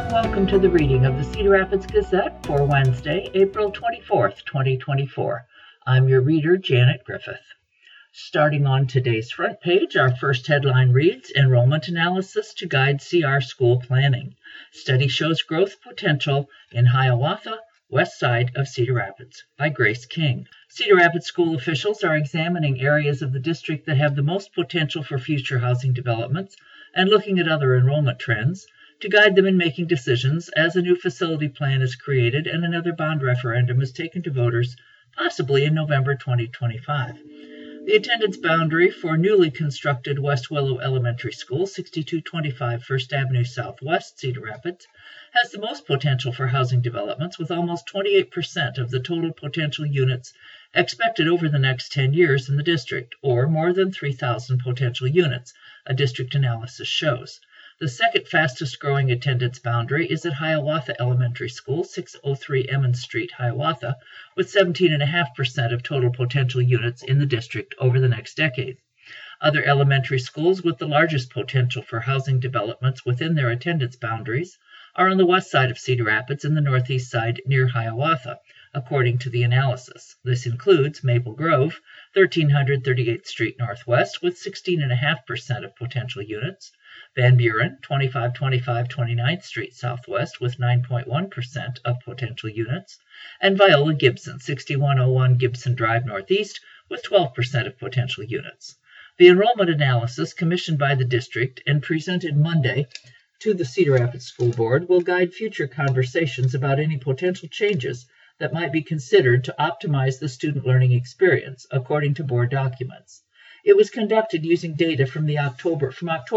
Welcome to the reading of the Cedar Rapids Gazette for Wednesday, April 24th, 2024. I'm your reader, Janet Griffith. Starting on today's front page, our first headline reads, Enrollment Analysis to Guide CR School Planning. Study shows growth potential in Hiawatha, west side of Cedar Rapids, by Grace King. Cedar Rapids school officials are examining areas of the district that have the most potential for future housing developments and looking at other enrollment trends to guide them in making decisions as a new facility plan is created and another bond referendum is taken to voters, possibly in November 2025. The attendance boundary for newly constructed West Willow Elementary School, 6225 First Avenue Southwest, Cedar Rapids, has the most potential for housing developments, with almost 28% of the total potential units expected over the next 10 years in the district, or more than 3,000 potential units, a district analysis shows. The second fastest growing attendance boundary is at Hiawatha Elementary School, 603 Emmons Street, Hiawatha, with 17.5% of total potential units in the district over the next decade. Other elementary schools with the largest potential for housing developments within their attendance boundaries are on the west side of Cedar Rapids and the northeast side near Hiawatha, according to the analysis. This includes Maple Grove, 1300 38th Street Northwest, with 16.5% of potential units, Van Buren, 2525 29th Street Southwest, with 9.1% of potential units, and Viola Gibson, 6101 Gibson Drive Northeast, with 12% of potential units. The enrollment analysis, commissioned by the district and presented Monday to the Cedar Rapids School Board, will guide future conversations about any potential changes that might be considered to optimize the student learning experience, according to board documents. It was conducted using data from October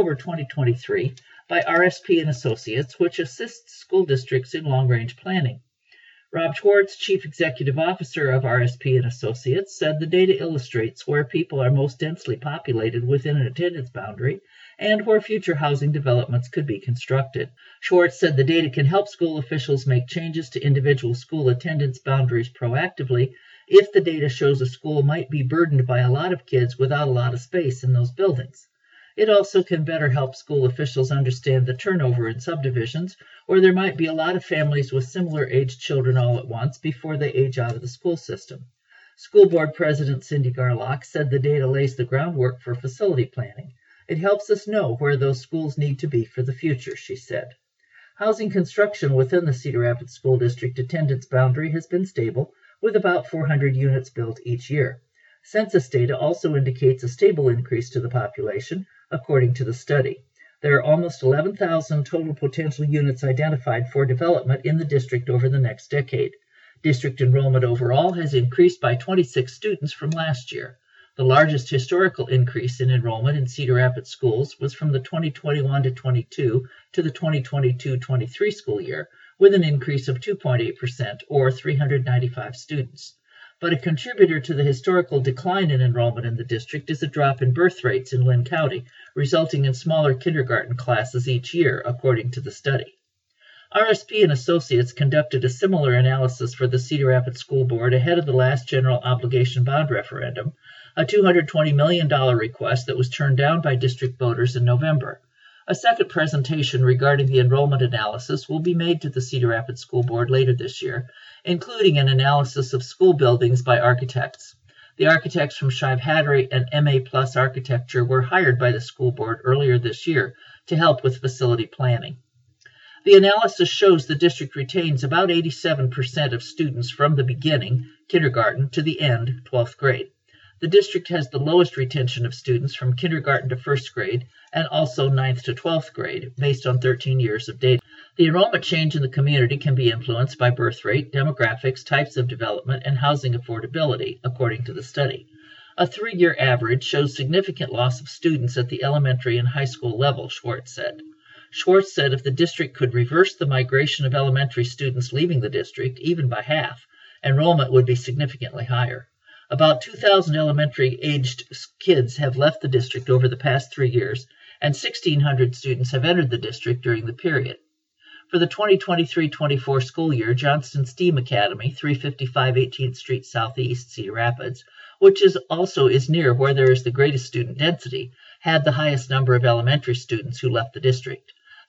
2023 by RSP and Associates, which assists school districts in long-range planning. Rob Schwartz, Chief Executive Officer of RSP and Associates, said the data illustrates where people are most densely populated within an attendance boundary and where future housing developments could be constructed. Schwartz said the data can help school officials make changes to individual school attendance boundaries proactively if the data shows a school might be burdened by a lot of kids without a lot of space in those buildings. It also can better help school officials understand the turnover in subdivisions where there might be a lot of families with similar aged children all at once before they age out of the school system. School Board President Cindy Garlock said the data lays the groundwork for facility planning. It helps us know where those schools need to be for the future, she said. Housing construction within the Cedar Rapids School District attendance boundary has been stable, with about 400 units built each year. Census data also indicates a stable increase to the population, according to the study. There are almost 11,000 total potential units identified for development in the district over the next decade. District enrollment overall has increased by 26 students from last year. The largest historical increase in enrollment in Cedar Rapids schools was from the 2021-22 to the 2022-23 school year, with an increase of 2.8%, or 395 students. But a contributor to the historical decline in enrollment in the district is a drop in birth rates in Lynn County, resulting in smaller kindergarten classes each year, according to the study. RSP and Associates conducted a similar analysis for the Cedar Rapids School Board ahead of the last general obligation bond referendum, a $220 million request that was turned down by district voters in November. A second presentation regarding the enrollment analysis will be made to the Cedar Rapids School Board later this year, including an analysis of school buildings by architects. The architects from Shive Hattery and MA Plus Architecture were hired by the school board earlier this year to help with facility planning. The analysis shows the district retains about 87% of students from the beginning, kindergarten, to the end, 12th grade. The district has the lowest retention of students from kindergarten to first grade and also 9th to 12th grade, based on 13 years of data. The enrollment change in the community can be influenced by birth rate, demographics, types of development, and housing affordability, according to the study. A 3-year average shows significant loss of students at the elementary and high school level, Schwartz said. Schwartz said if the district could reverse the migration of elementary students leaving the district, even by half, enrollment would be significantly higher. About 2,000 elementary-aged kids have left the district over the past 3 years, and 1,600 students have entered the district during the period. For the 2023-24 school year, Johnston STEAM Academy, 355 18th Street Southeast, Cedar Rapids, which is near where there is the greatest student density, had the highest number of elementary students who left the district.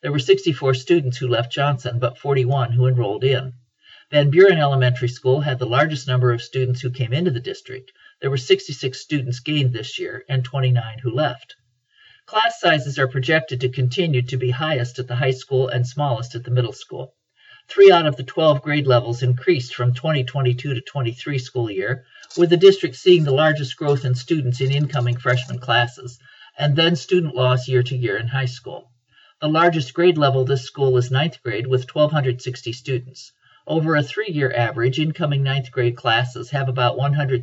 There were 64 students who left Johnson, but 41 who enrolled in. Van Buren Elementary School had the largest number of students who came into the district. There were 66 students gained this year and 29 who left. Class sizes are projected to continue to be highest at the high school and smallest at the middle school. 3 out of the 12 grade levels increased from 2022 to 23 school year, with the district seeing the largest growth in students in incoming freshman classes, and then student loss year to year in high school. The largest grade level this school is 9th grade with 1,260 students. Over a 3-year average, incoming 9th grade classes have about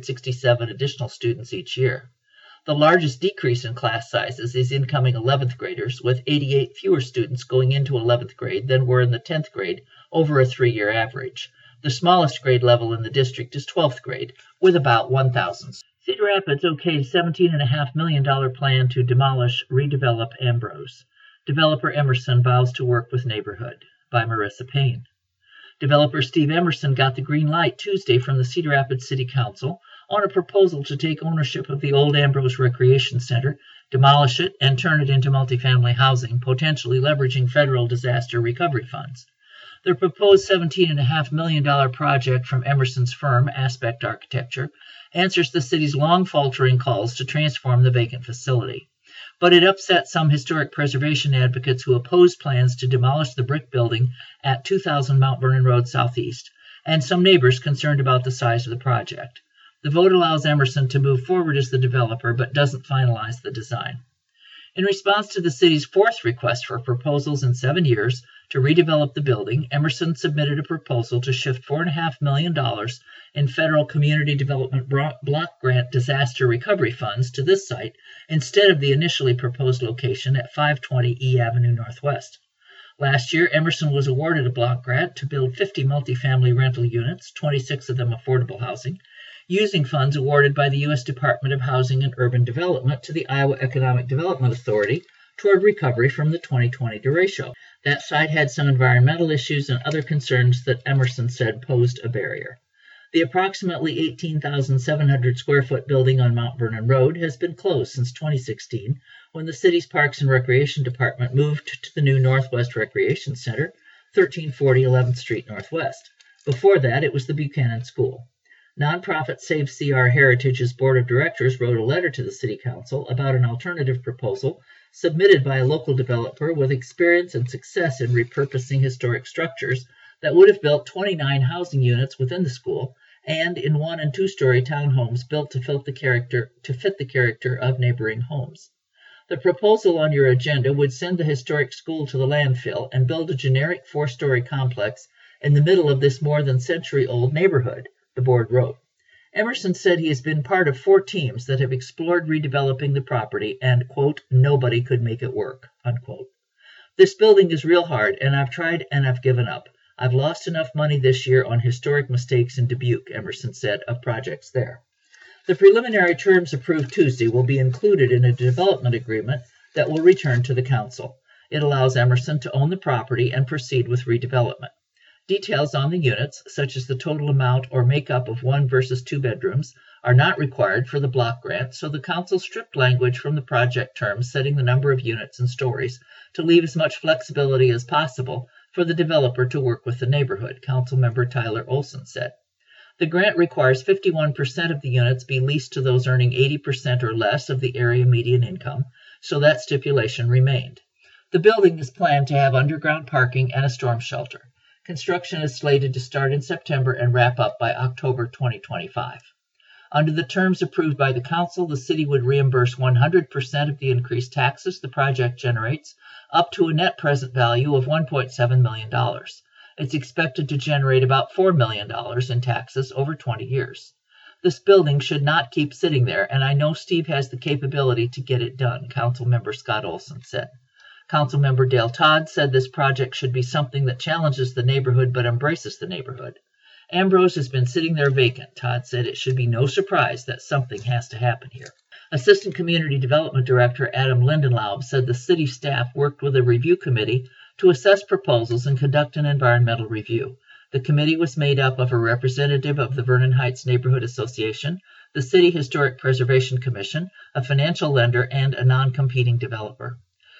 167 additional students each year. The largest decrease in class sizes is incoming 11th graders, with 88 fewer students going into 11th grade than were in the 10th grade over a 3-year average. The smallest grade level in the district is 12th grade, with about 1,000. Cedar Rapids okayed $17.5 million plan to demolish, redevelop Ambrose. Developer Emerson vows to work with neighborhood, by Marissa Payne. Developer Steve Emerson got the green light Tuesday from the Cedar Rapids City Council on a proposal to take ownership of the old Ambrose Recreation Center, demolish it, and turn it into multifamily housing, potentially leveraging federal disaster recovery funds. The proposed $17.5 million project from Emerson's firm, Aspect Architecture, answers the city's long faltering calls to transform the vacant facility. But it upset some historic preservation advocates who opposed plans to demolish the brick building at 2000 Mount Vernon Road Southeast, and some neighbors concerned about the size of the project. The vote allows Emerson to move forward as the developer, but doesn't finalize the design. In response to the city's 4th request for proposals in 7 years to redevelop the building, Emerson submitted a proposal to shift $4.5 million in federal community development block grant disaster recovery funds to this site instead of the initially proposed location at 520 E Avenue Northwest. Last year, Emerson was awarded a block grant to build 50 multifamily rental units, 26 of them affordable housing, using funds awarded by the U.S. Department of Housing and Urban Development to the Iowa Economic Development Authority toward recovery from the 2020 derecho. That site had some environmental issues and other concerns that Emerson said posed a barrier. The approximately 18,700 square foot building on Mount Vernon Road has been closed since 2016, when the city's Parks and Recreation Department moved to the new Northwest Recreation Center, 1340 11th Street Northwest. Before that, it was the Buchanan School. Nonprofit Save CR Heritage's board of directors wrote a letter to the city council about an alternative proposal submitted by a local developer with experience and success in repurposing historic structures that would have built 29 housing units within the school and in 1- and 2-story townhomes built to fit the character of neighboring homes. The proposal on your agenda would send the historic school to the landfill and build a generic 4-story complex in the middle of this more than century-old neighborhood, the board wrote. Emerson said he has been part of 4 teams that have explored redeveloping the property and, quote, nobody could make it work, unquote. This building is real hard, and I've tried and I've given up. I've lost enough money this year on historic mistakes in Dubuque, Emerson said of projects there. The preliminary terms approved Tuesday will be included in a development agreement that will return to the council. It allows Emerson to own the property and proceed with redevelopment. Details on the units, such as the total amount or makeup of 1 versus 2 bedrooms, are not required for the block grant, so the council stripped language from the project terms setting the number of units and stories to leave as much flexibility as possible for the developer to work with the neighborhood, Councilmember Tyler Olson said. The grant requires 51% of the units be leased to those earning 80% or less of the area median income, so that stipulation remained. The building is planned to have underground parking and a storm shelter. Construction is slated to start in September and wrap up by October 2025. Under the terms approved by the council, the city would reimburse 100% of the increased taxes the project generates, up to a net present value of $1.7 million. It's expected to generate about $4 million in taxes over 20 years. This building should not keep sitting there, and I know Steve has the capability to get it done, Councilmember Scott Olson said. Councilmember Dale Todd said this project should be something that challenges the neighborhood but embraces the neighborhood. Ambrose has been sitting there vacant. Todd said it should be no surprise that something has to happen here. Assistant Community Development Director Adam Lindenlaub said the city staff worked with a review committee to assess proposals and conduct an environmental review. The committee was made up of a representative of the Vernon Heights Neighborhood Association, the City Historic Preservation Commission, a financial lender, and a non-competing developer.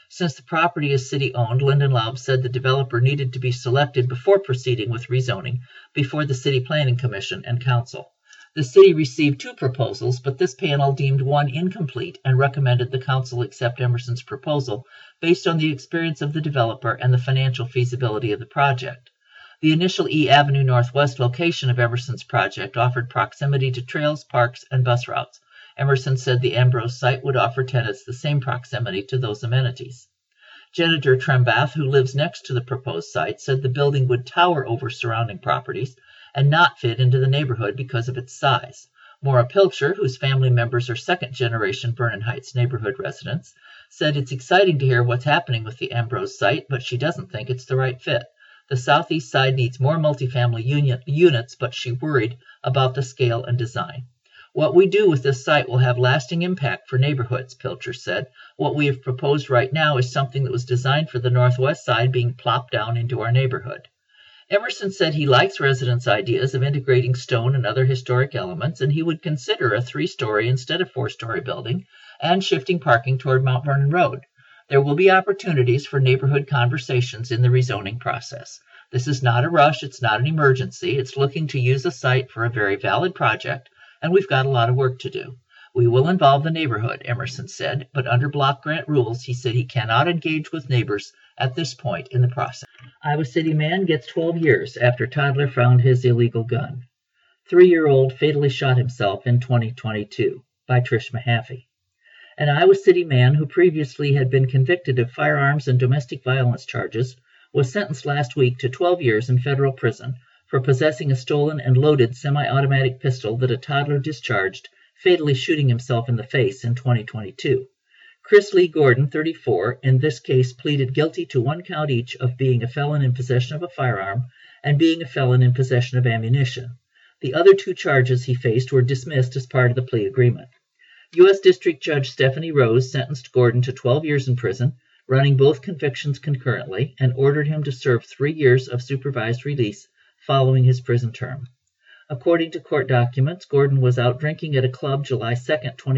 Since the property is city-owned, Lindenlaub said the developer needed to be selected before proceeding with rezoning before the City Planning Commission and Council. The city received 2 proposals, but this panel deemed one incomplete and recommended the council accept Emerson's proposal based on the experience of the developer and the financial feasibility of the project. The initial E Avenue Northwest location of Emerson's project offered proximity to trails, parks, and bus routes. Emerson said the Ambrose site would offer tenants the same proximity to those amenities. Janitor Trembath, who lives next to the proposed site, said the building would tower over surrounding properties and not fit into the neighborhood because of its size. Maura Pilcher, whose family members are second-generation Vernon Heights neighborhood residents, said it's exciting to hear what's happening with the Ambrose site, but she doesn't think it's the right fit. The southeast side needs more multifamily units, but she worried about the scale and design. What we do with this site will have lasting impact for neighborhoods, Pilcher said. What we have proposed right now is something that was designed for the northwest side being plopped down into our neighborhood. Emerson said he likes residents' ideas of integrating stone and other historic elements, and he would consider a 3-story instead of 4-story building and shifting parking toward Mount Vernon Road. There will be opportunities for neighborhood conversations in the rezoning process. This is not a rush, it's not an emergency, it's looking to use the site for a very valid project, and we've got a lot of work to do. We will involve the neighborhood, Emerson said, but under block grant rules, he said he cannot engage with neighbors at this point in the process. Iowa City man gets 12 years after toddler found his illegal gun. 3-year-old fatally shot himself in 2022, by Trish Mahaffey. An Iowa City man who previously had been convicted of firearms and domestic violence charges was sentenced last week to 12 years in federal prison for possessing a stolen and loaded semi-automatic pistol that a toddler discharged, fatally shooting himself in the face in 2022. Chris Lee Gordon, 34, in this case pleaded guilty to 1 count each of being a felon in possession of a firearm and being a felon in possession of ammunition. The other 2 charges he faced were dismissed as part of the plea agreement. U.S. District Judge Stephanie Rose sentenced Gordon to 12 years in prison, running both convictions concurrently, and ordered him to serve 3 years of supervised release following his prison term. According to court documents, Gordon was out drinking at a club July 2,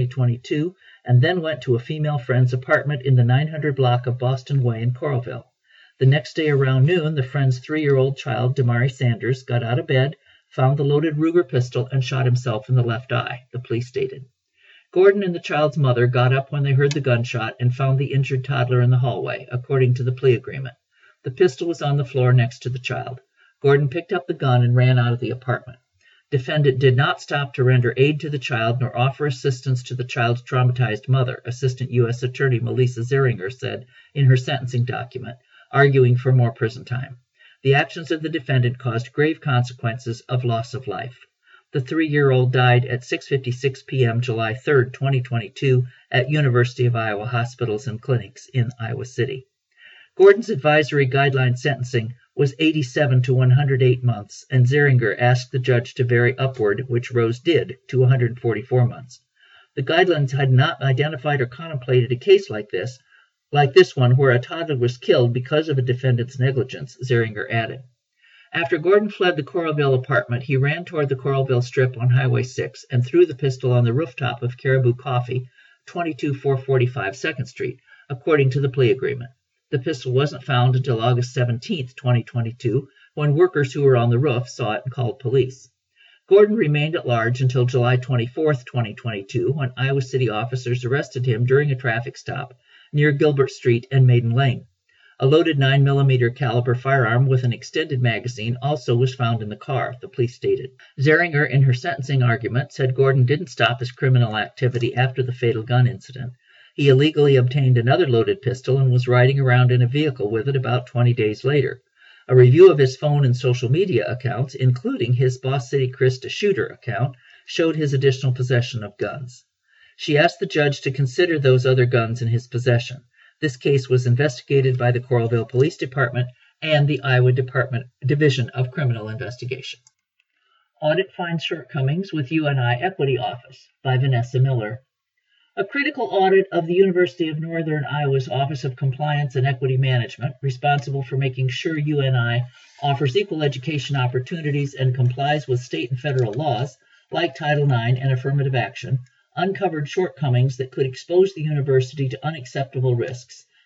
2022, and then went to a female friend's apartment in the 900 block of Boston Way in Coralville. The next day around noon, the friend's 3-year-old child, Damari Sanders, got out of bed, found the loaded Ruger pistol, and shot himself in the left eye, the police stated. Gordon and the child's mother got up when they heard the gunshot and found the injured toddler in the hallway, according to the plea agreement. The pistol was on the floor next to the child. Gordon picked up the gun and ran out of the apartment. Defendant did not stop to render aid to the child nor offer assistance to the child's traumatized mother, Assistant U.S. Attorney Melissa Zeringer said in her sentencing document, arguing for more prison time. The actions of the defendant caused grave consequences of loss of life. The 3-year-old died at 6:56 p.m. July 3, 2022, at University of Iowa Hospitals and Clinics in Iowa City. Gordon's advisory guideline sentencing was 87 to 108 months, and Zeringer asked the judge to vary upward, which Rose did, to 144 months. The guidelines had not identified or contemplated a case like this one where a toddler was killed because of a defendant's negligence, Zeringer added. After Gordon fled the Coralville apartment, he ran toward the Coralville Strip on Highway 6 and threw the pistol on the rooftop of Caribou Coffee, 22445 2nd Street, according to the plea agreement. The pistol wasn't found until August 17, 2022, when workers who were on the roof saw it and called police. Gordon remained at large until July 24, 2022, when Iowa City officers arrested him during a traffic stop near Gilbert Street and Maiden Lane. A loaded 9mm caliber firearm with an extended magazine also was found in the car, the police stated. Zeringer, in her sentencing argument, said Gordon didn't stop his criminal activity after the fatal gun incident. He illegally obtained another loaded pistol and was riding around in a vehicle with it about 20 days later. A review of his phone and social media accounts, including his Boss City Krista Shooter account, showed his additional possession of guns. She asked the judge to consider those other guns in his possession. This case was investigated by the Coralville Police Department and the Iowa Division of Criminal Investigation. Audit finds shortcomings with UNI Equity Office by Vanessa Miller. A critical audit of the University of Northern Iowa's Office of Compliance and Equity Management, responsible for making sure UNI offers equal education opportunities and complies with state and federal laws, like Title IX and affirmative action, uncovered shortcomings that could expose the university to unacceptable risks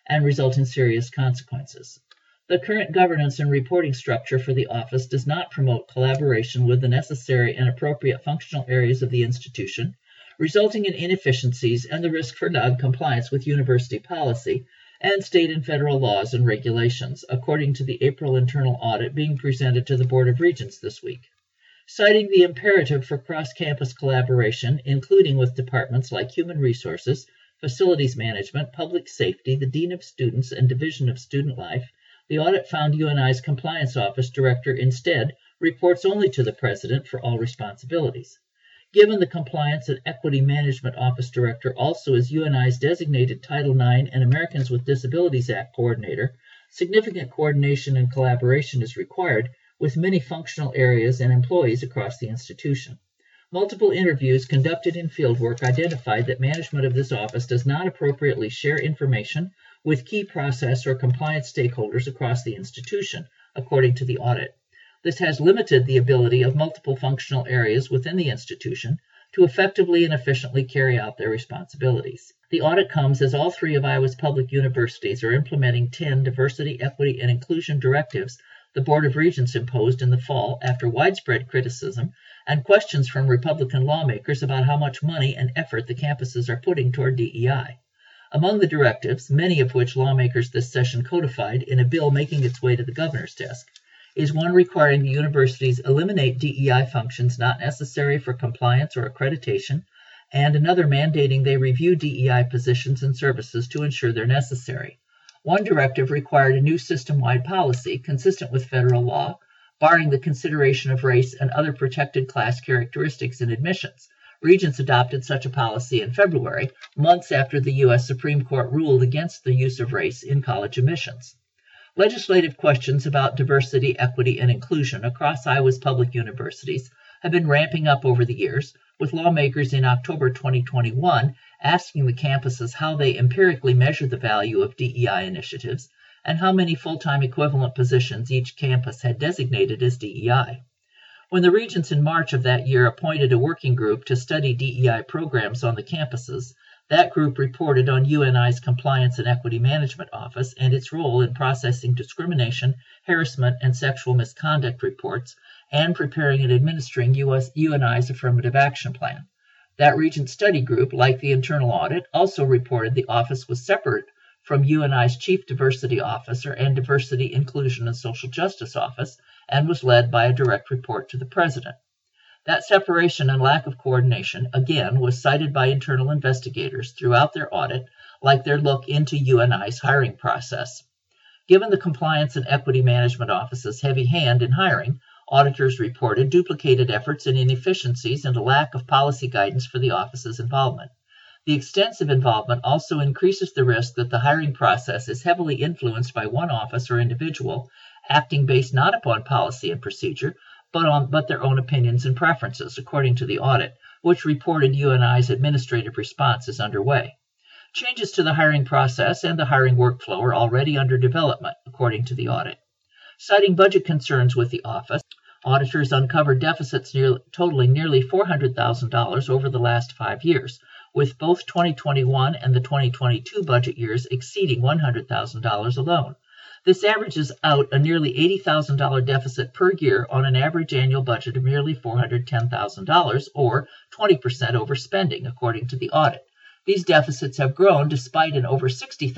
and result in serious consequences. The current governance and reporting structure for the office does not promote collaboration with the necessary and appropriate functional areas of the institution, resulting in inefficiencies and the risk for non-compliance with university policy and state and federal laws and regulations, according to the April internal audit being presented to the Board of Regents this week. Citing the imperative for cross-campus collaboration, including with departments like Human Resources, Facilities Management, Public Safety, the Dean of Students, and Division of Student Life, the audit found UNI's Compliance Office Director instead reports only to the President for all responsibilities. Given the Compliance and Equity Management Office Director also is UNI's designated Title IX and Americans with Disabilities Act coordinator, significant coordination and collaboration is required with many functional areas and employees across the institution. Multiple interviews conducted in fieldwork identified that management of this office does not appropriately share information with key process or compliance stakeholders across the institution, according to the audit. This has limited the ability of multiple functional areas within the institution to effectively and efficiently carry out their responsibilities. The audit comes as all three of Iowa's public universities are implementing 10 diversity, equity, and inclusion directives the Board of Regents imposed in the fall after widespread criticism and questions from Republican lawmakers about how much money and effort the campuses are putting toward DEI. Among the directives, many of which lawmakers this session codified in a bill making its way to the governor's desk, is one requiring the universities eliminate DEI functions not necessary for compliance or accreditation, and another mandating they review DEI positions and services to ensure they're necessary. One directive required a new system-wide policy consistent with federal law, barring the consideration of race and other protected class characteristics in admissions. Regents adopted such a policy in February, months after the U.S. Supreme Court ruled against the use of race in college admissions. Legislative questions about diversity, equity, and inclusion across Iowa's public universities have been ramping up over the years, with lawmakers in October 2021 asking the campuses how they empirically measure the value of DEI initiatives and how many full-time equivalent positions each campus had designated as DEI. When the Regents in March of that year appointed a working group to study DEI programs on the campuses, that group reported on UNI's Compliance and Equity Management Office and its role in processing discrimination, harassment, and sexual misconduct reports and preparing and administering UNI's Affirmative Action Plan. That Regent study group, like the internal audit, also reported the office was separate from UNI's Chief Diversity Officer and Diversity, Inclusion, and Social Justice Office, and was led by a direct report to the President. That separation and lack of coordination, again, was cited by internal investigators throughout their audit, like their look into UNI's hiring process. Given the Compliance and Equity Management Office's heavy hand in hiring, auditors reported duplicated efforts and inefficiencies and a lack of policy guidance for the office's involvement. The extensive involvement also increases the risk that the hiring process is heavily influenced by one office or individual, acting based not upon policy and procedure, but their own opinions and preferences, according to the audit, which reported UNI's administrative response is underway. Changes to the hiring process and the hiring workflow are already under development, according to the audit. Citing budget concerns with the office, auditors uncovered deficits totaling nearly $400,000 over the last 5 years, with both 2021 and the 2022 budget years exceeding $100,000 alone. This averages out a nearly $80,000 deficit per year on an average annual budget of nearly $410,000, or 20% overspending, according to the audit. These deficits have grown despite an over $60,000,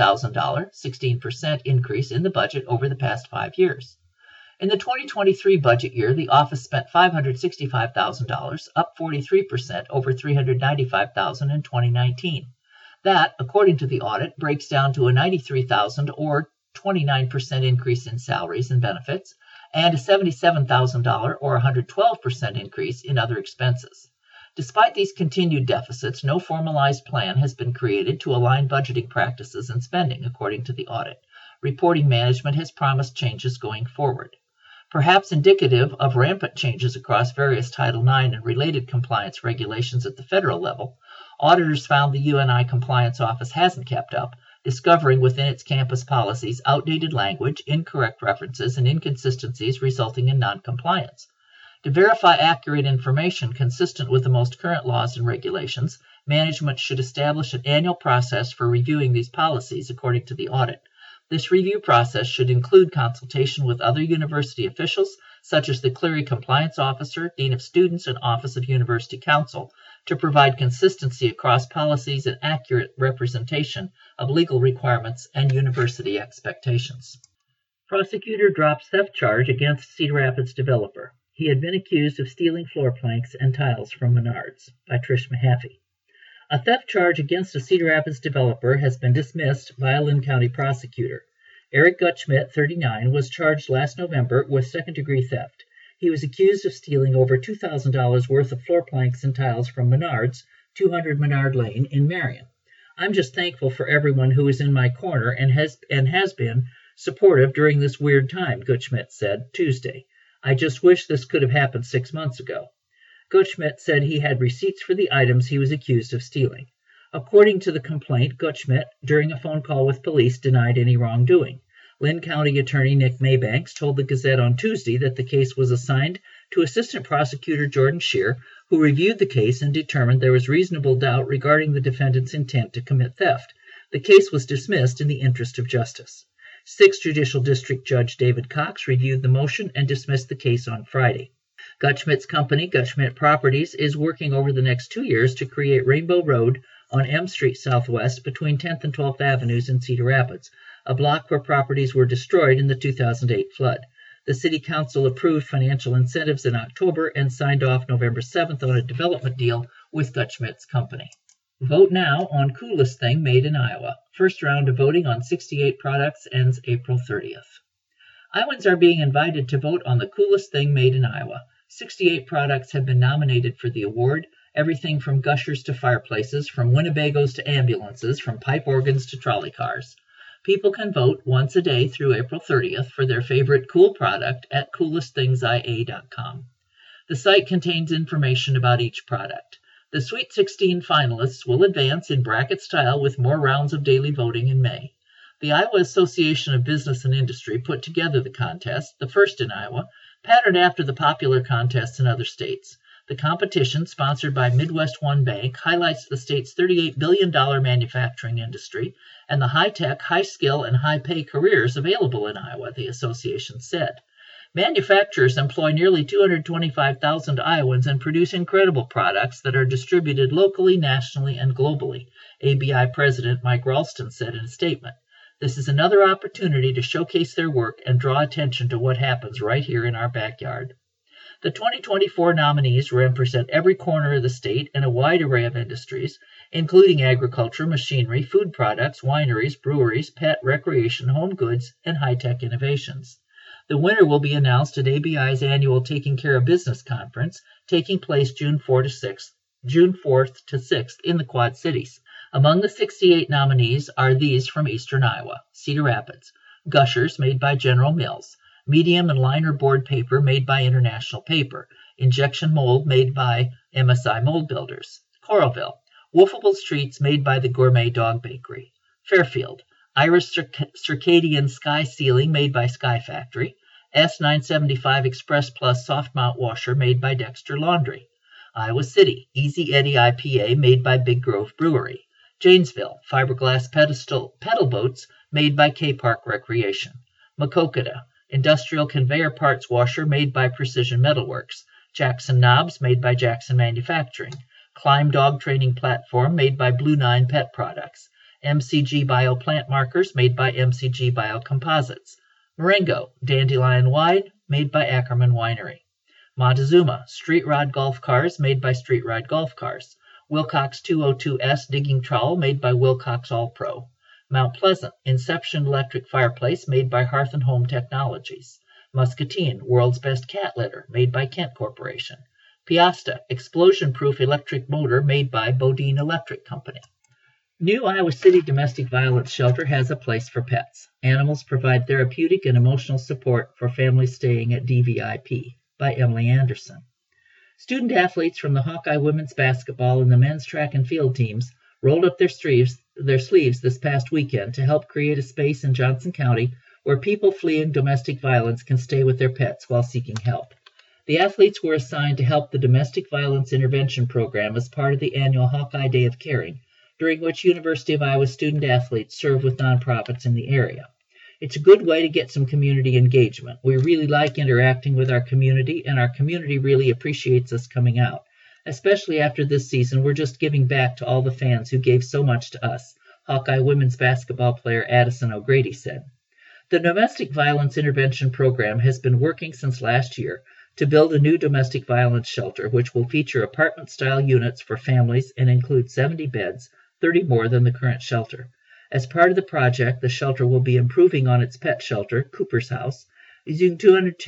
16% increase in the budget over the past 5 years. In the 2023 budget year, the office spent $565,000, up 43% over $395,000 in 2019. That, according to the audit, breaks down to a $93,000 or 29% increase in salaries and benefits, and a $77,000 or 112% increase in other expenses. Despite these continued deficits, no formalized plan has been created to align budgeting practices and spending, according to the audit. Reporting management has promised changes going forward. Perhaps indicative of rampant changes across various Title IX and related compliance regulations at the federal level, auditors found the UNI Compliance Office hasn't kept up, discovering within its campus policies outdated language, incorrect references, and inconsistencies resulting in noncompliance. To verify accurate information consistent with the most current laws and regulations, management should establish an annual process for reviewing these policies, according to the audit. This review process should include consultation with other university officials, such as the Clery Compliance Officer, Dean of Students, and Office of University Counsel, to provide consistency across policies and accurate representation of legal requirements and university expectations. Prosecutor drops theft charge against Cedar Rapids developer. He had been accused of stealing floor planks and tiles from Menards, by Trish Mahaffey. A theft charge against a Cedar Rapids developer has been dismissed by a Linn County prosecutor. Eric Gutschmidt, 39, was charged last November with second-degree theft. He was accused of stealing over $2,000 worth of floor planks and tiles from Menards, 200 Menard Lane in Marion. I'm just thankful for everyone who is in my corner and has been supportive during this weird time, Gutschmidt said Tuesday. I just wish this could have happened 6 months ago. Gutschmidt said he had receipts for the items he was accused of stealing. According to the complaint, Gutschmidt, during a phone call with police, denied any wrongdoing. Linn County Attorney Nick Maybanks told the Gazette on Tuesday that the case was assigned to Assistant Prosecutor Jordan Scheer, who reviewed the case and determined there was reasonable doubt regarding the defendant's intent to commit theft. The case was dismissed in the interest of justice. 6th Judicial District Judge David Cox reviewed the motion and dismissed the case on Friday. Gutschmidt's company, Gutschmidt Properties, is working over the next 2 years to create Rainbow Road on M Street Southwest between 10th and 12th Avenues in Cedar Rapids, a block where properties were destroyed in the 2008 flood. The City Council approved financial incentives in October and signed off November 7th on a development deal with Gutschmidt's company. Vote now on Coolest Thing Made in Iowa. First round of voting on 68 products ends April 30th. Iowans are being invited to vote on the Coolest Thing Made in Iowa. 68 products have been nominated for the award, everything from gushers to fireplaces, from Winnebagos to ambulances, from pipe organs to trolley cars. People can vote once a day through April 30th for their favorite cool product at coolestthingsia.com. The site contains information about each product. The Sweet 16 finalists will advance in bracket style with more rounds of daily voting in May. The Iowa Association of Business and Industry put together the contest, the first in Iowa, patterned after the popular contests in other states. The competition, sponsored by Midwest One Bank, highlights the state's $38 billion manufacturing industry and the high-tech, high-skill, and high-pay careers available in Iowa, the association said. Manufacturers employ nearly 225,000 Iowans and produce incredible products that are distributed locally, nationally, and globally, ABI President Mike Ralston said in a statement. This is another opportunity to showcase their work and draw attention to what happens right here in our backyard. The 2024 nominees represent every corner of the state and a wide array of industries, including agriculture, machinery, food products, wineries, breweries, pet, recreation, home goods, and high-tech innovations. The winner will be announced at ABI's annual Taking Care of Business Conference, taking place June 4th to 6th in the Quad Cities. Among the 68 nominees are these from Eastern Iowa: Cedar Rapids, Gushers made by General Mills, medium and liner board paper made by International Paper, injection mold made by MSI Mold Builders, Coralville, woofable treats made by the Gourmet Dog Bakery, Fairfield, Iris Circadian Sky Ceiling made by Sky Factory, S975 Express Plus Soft Mount Washer made by Dexter Laundry, Iowa City, Easy Eddie IPA made by Big Grove Brewery, Janesville, fiberglass pedal boats made by K-Park Recreation, Maquoketa, industrial conveyor parts washer made by Precision Metalworks, Jackson Knobs made by Jackson Manufacturing, Climb dog training platform made by Blue Nine Pet Products, MCG Bio plant markers made by MCG Bio Composites, Marengo, dandelion wine made by Ackerman Winery, Montezuma, street rod golf cars made by Street Rod Golf Cars, Wilcox 202S digging trowel made by Wilcox All Pro, Mount Pleasant, Inception electric fireplace made by Hearth and Home Technologies, Muscatine, world's best cat litter made by Kent Corporation, Piasta, explosion-proof electric motor made by Bodine Electric Company. New Iowa City Domestic Violence Shelter has a place for pets. Animals provide therapeutic and emotional support for families staying at DVIP, by Emily Anderson. Student athletes from the Hawkeye women's basketball and the men's track and field teams rolled up their sleeves this past weekend to help create a space in Johnson County where people fleeing domestic violence can stay with their pets while seeking help. The athletes were assigned to help the Domestic Violence Intervention Program as part of the annual Hawkeye Day of Caring, during which University of Iowa student athletes serve with nonprofits in the area. It's a good way to get some community engagement. We really like interacting with our community, and our community really appreciates us coming out. Especially after this season, we're just giving back to all the fans who gave so much to us, Hawkeye women's basketball player Addison O'Grady said. The Domestic Violence Intervention Program has been working since last year to build a new domestic violence shelter, which will feature apartment-style units for families and include 70 beds, 30 more than the current shelter. As part of the project, the shelter will be improving on its pet shelter, Cooper's House, using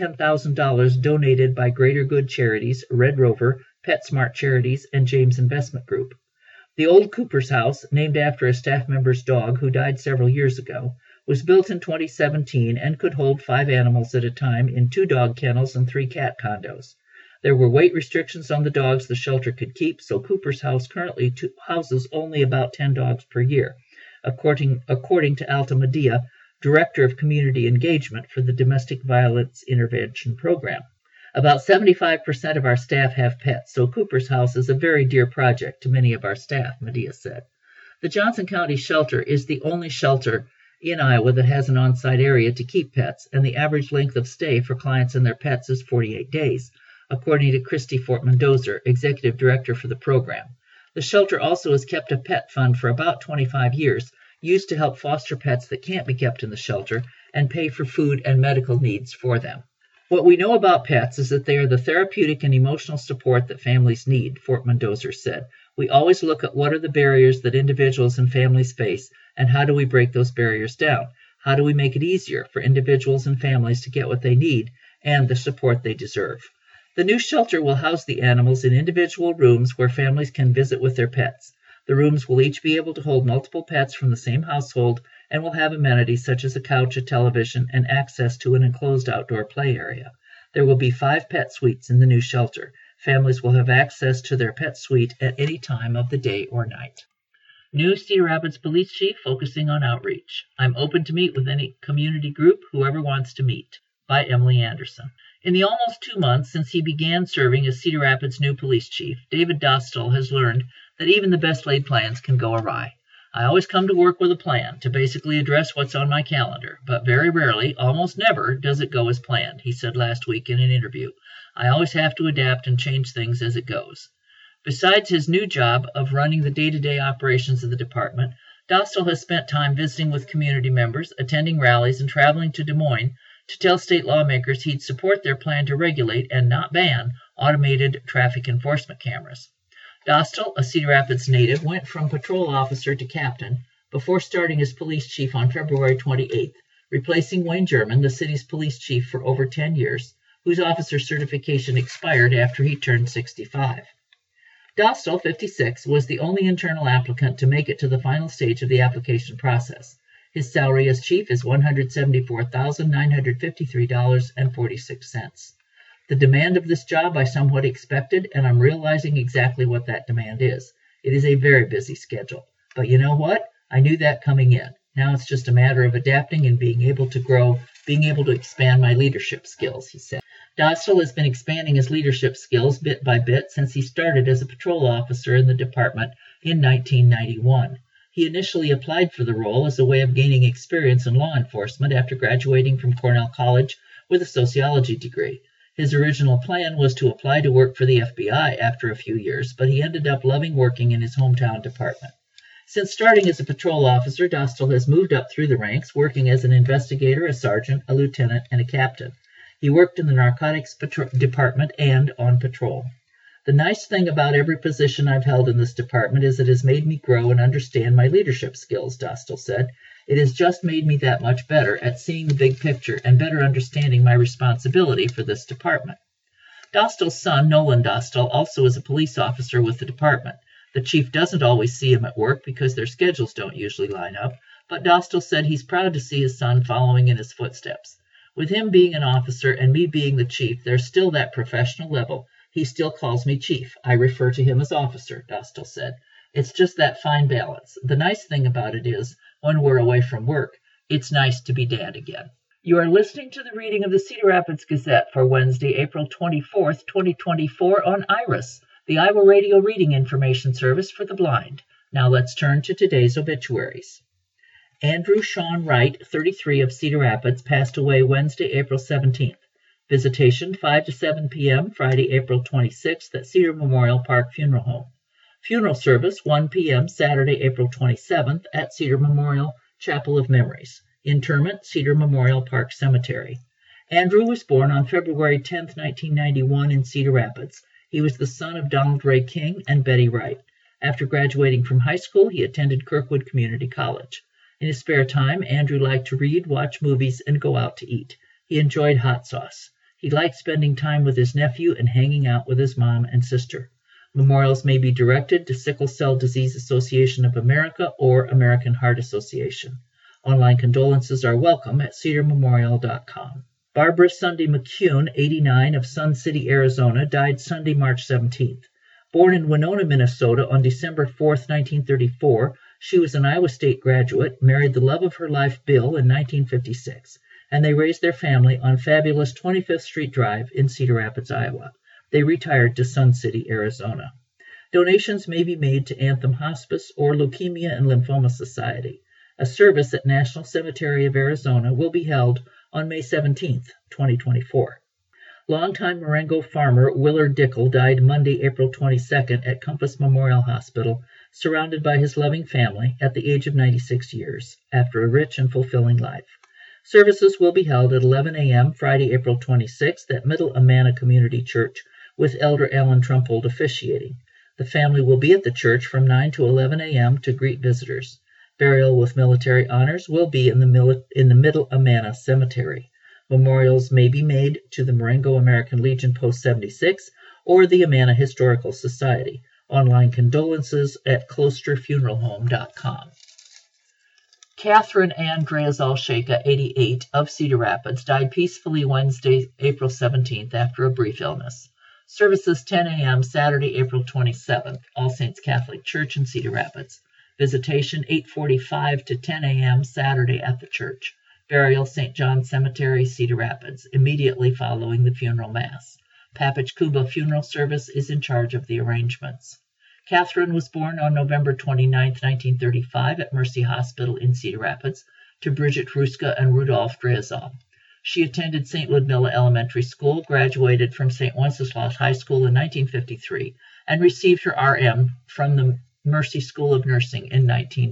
$210,000 donated by Greater Good Charities, Red Rover, PetSmart Charities, and James Investment Group. The old Cooper's House, named after a staff member's dog who died several years ago, was built in 2017 and could hold 5 animals at a time in 2 dog kennels and 3 cat condos. There were weight restrictions on the dogs the shelter could keep, so Cooper's House currently houses only about 10 dogs per year, according to Alta Medea, Director of Community Engagement for the Domestic Violence Intervention Program. About 75% of our staff have pets, so Cooper's House is a very dear project to many of our staff, Medea said. The Johnson County Shelter is the only shelter in Iowa that has an on-site area to keep pets, and the average length of stay for clients and their pets is 48 days, according to Christy Fort-Mendoza, Executive Director for the program. The shelter also has kept a pet fund for about 25 years, used to help foster pets that can't be kept in the shelter and pay for food and medical needs for them. What we know about pets is that they are the therapeutic and emotional support that families need, Fort-Mendoza said. We always look at what are the barriers that individuals and families face, and how do we break those barriers down? How do we make it easier for individuals and families to get what they need and the support they deserve? The new shelter will house the animals in individual rooms where families can visit with their pets. The rooms will each be able to hold multiple pets from the same household and will have amenities such as a couch, a television, and access to an enclosed outdoor play area. There will be 5 pet suites in the new shelter. Families will have access to their pet suite at any time of the day or night. New Cedar Rapids Police Chief focusing on outreach. I'm open to meet with any community group, whoever wants to meet. By Emily Anderson. In the almost 2 months since he began serving as Cedar Rapids' new police chief, David Dostal has learned that even the best laid plans can go awry. I always come to work with a plan to basically address what's on my calendar, but very rarely, almost never, does it go as planned, he said last week in an interview. I always have to adapt and change things as it goes. Besides his new job of running the day-to-day operations of the department, Dostal has spent time visiting with community members, attending rallies, and traveling to Des Moines to tell state lawmakers he'd support their plan to regulate and not ban automated traffic enforcement cameras. Dostal, a Cedar Rapids native, went from patrol officer to captain before starting as police chief on February 28th, replacing Wayne German, the city's police chief for over 10 years, whose officer certification expired after he turned 65. Dostal, 56, was the only internal applicant to make it to the final stage of the application process. His salary as chief is $174,953.46. The demand of this job I somewhat expected, and I'm realizing exactly what that demand is. It is a very busy schedule. But you know what? I knew that coming in. Now it's just a matter of adapting and being able to grow, being able to expand my leadership skills, he said. Dostal has been expanding his leadership skills bit by bit since he started as a patrol officer in the department in 1991. He initially applied for the role as a way of gaining experience in law enforcement after graduating from Cornell College with a sociology degree. His original plan was to apply to work for the FBI after a few years, but he ended up loving working in his hometown department. Since starting as a patrol officer, Dostal has moved up through the ranks, working as an investigator, a sergeant, a lieutenant, and a captain. He worked in the narcotics department and on patrol. The nice thing about every position I've held in this department is it has made me grow and understand my leadership skills, Dostal said. It has just made me that much better at seeing the big picture and better understanding my responsibility for this department. Dostal's son, Nolan Dostal, also is a police officer with the department. The chief doesn't always see him at work because their schedules don't usually line up, but Dostal said he's proud to see his son following in his footsteps. With him being an officer and me being the chief, there's still that professional level. He still calls me chief. I refer to him as officer, Dostal said. It's just that fine balance. The nice thing about it is, when we're away from work, it's nice to be dad again. You are listening to the reading of the Cedar Rapids Gazette for Wednesday, April 24th, 2024 on IRIS, the Iowa Radio Reading Information Service for the Blind. Now let's turn to today's obituaries. Andrew Sean Wright, 33, of Cedar Rapids, passed away Wednesday, April 17th. Visitation 5 to 7 p.m. Friday, April 26th at Cedar Memorial Park Funeral Home. Funeral service 1 p.m. Saturday, April 27th at Cedar Memorial Chapel of Memories. Interment, Cedar Memorial Park Cemetery. Andrew was born on February 10, 1991 in Cedar Rapids. He was the son of Donald Ray King and Betty Wright. After graduating from high school, he attended Kirkwood Community College. In his spare time, Andrew liked to read, watch movies, and go out to eat. He enjoyed hot sauce. He liked spending time with his nephew and hanging out with his mom and sister. Memorials may be directed to Sickle Cell Disease Association of America or American Heart Association. Online condolences are welcome at cedarmemorial.com. Barbara Sunday McCune, 89, of Sun City, Arizona, died Sunday, March 17th. Born in Winona, Minnesota on December 4, 1934, she was an Iowa State graduate, married the love of her life, Bill, in 1956, and they raised their family on fabulous 25th Street Drive in Cedar Rapids, Iowa. They retired to Sun City, Arizona. Donations may be made to Anthem Hospice or Leukemia and Lymphoma Society. A service at National Cemetery of Arizona will be held on May 17, 2024. Longtime Marengo farmer Willard Dickel died Monday, April 22nd at Compass Memorial Hospital, surrounded by his loving family at the age of 96 years, after a rich and fulfilling life. Services will be held at 11 a.m. Friday, April 26th at Middle Amana Community Church, with Elder Alan Trumpold officiating. The family will be at the church from 9 to 11 a.m. to greet visitors. Burial with military honors will be in the Middle Amana Cemetery. Memorials may be made to the Marengo American Legion Post 76 or the Amana Historical Society. Online condolences at closterfuneralhome.com. Catherine Ann Dreyazal-Shaka, 88, of Cedar Rapids, died peacefully Wednesday, April 17th, after a brief illness. Services 10 a.m. Saturday, April 27th, All Saints Catholic Church in Cedar Rapids. Visitation 8:45 to 10 a.m. Saturday at the church. Burial St. John Cemetery, Cedar Rapids, immediately following the funeral mass. Papich Kuba Funeral Service is in charge of the arrangements. Catherine was born on November 29, 1935 at Mercy Hospital in Cedar Rapids to Bridget Ruska and Rudolph Dreyazal. She attended St. Ludmilla Elementary School, graduated from St. Wenceslaus High School in 1953, and received her RM from the Mercy School of Nursing in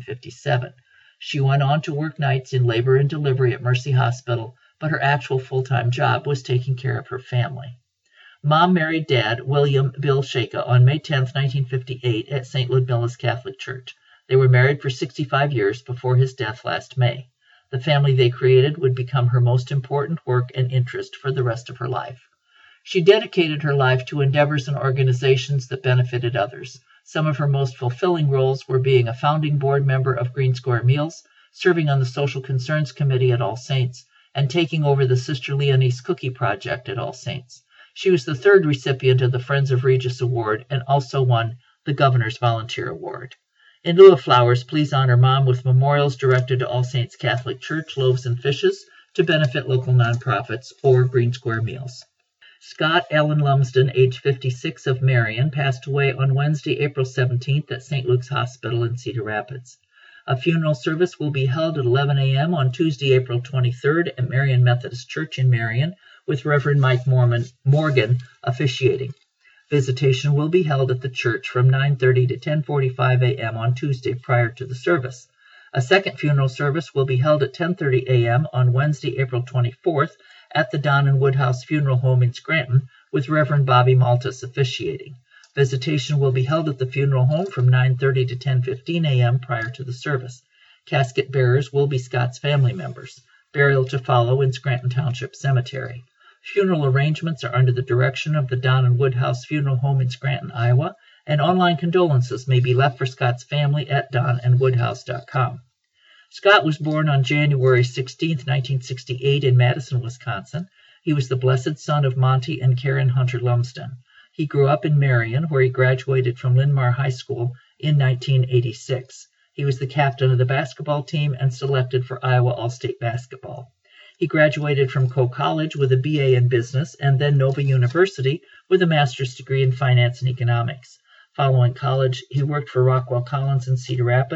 1957. She went on to work nights in labor and delivery at Mercy Hospital, but her actual full-time job was taking care of her family. Mom married Dad, William Bill Shaka, on May 10, 1958 at St. Ludmilla's Catholic Church. They were married for 65 years before his death last May. The family they created would become her most important work and interest for the rest of her life. She dedicated her life to endeavors and organizations that benefited others. Some of her most fulfilling roles were being a founding board member of Green Square Meals, serving on the Social Concerns Committee at All Saints, and taking over the Sister Leonie's Cookie Project at All Saints. She was the third recipient of the Friends of Regis Award and also won the Governor's Volunteer Award. In lieu of flowers, please honor Mom with memorials directed to All Saints Catholic Church, Loaves and Fishes, to benefit local nonprofits, or Green Square Meals. Scott Allen Lumsden, age 56, of Marion, passed away on Wednesday, April 17th at St. Luke's Hospital in Cedar Rapids. A funeral service will be held at 11 a.m. on Tuesday, April 23rd at Marion Methodist Church in Marion, with Reverend Mike Morgan officiating. Visitation will be held at the church from 9:30 to 10:45 a.m. on Tuesday prior to the service. A second funeral service will be held at 10:30 a.m. on Wednesday, April 24th at the Don and Woodhouse Funeral Home in Scranton, with Reverend Bobby Maltus officiating. Visitation will be held at the funeral home from 9:30 to 10:15 a.m. prior to the service. Casket bearers will be Scott's family members. Burial to follow in Scranton Township Cemetery. Funeral arrangements are under the direction of the Don and Woodhouse Funeral Home in Scranton, Iowa, and online condolences may be left for Scott's family at donandwoodhouse.com. Scott was born on January 16, 1968 in Madison, Wisconsin. He was the blessed son of Monty and Karen Hunter Lumsden. He grew up in Marion, where he graduated from Linn-Mar High School in 1986. He was the captain of the basketball team and selected for Iowa All-State Basketball. He graduated from Coe College with a BA in business and then Nova University with a master's degree in finance and economics. Following college, he worked for Rockwell Collins in Cedar Rapids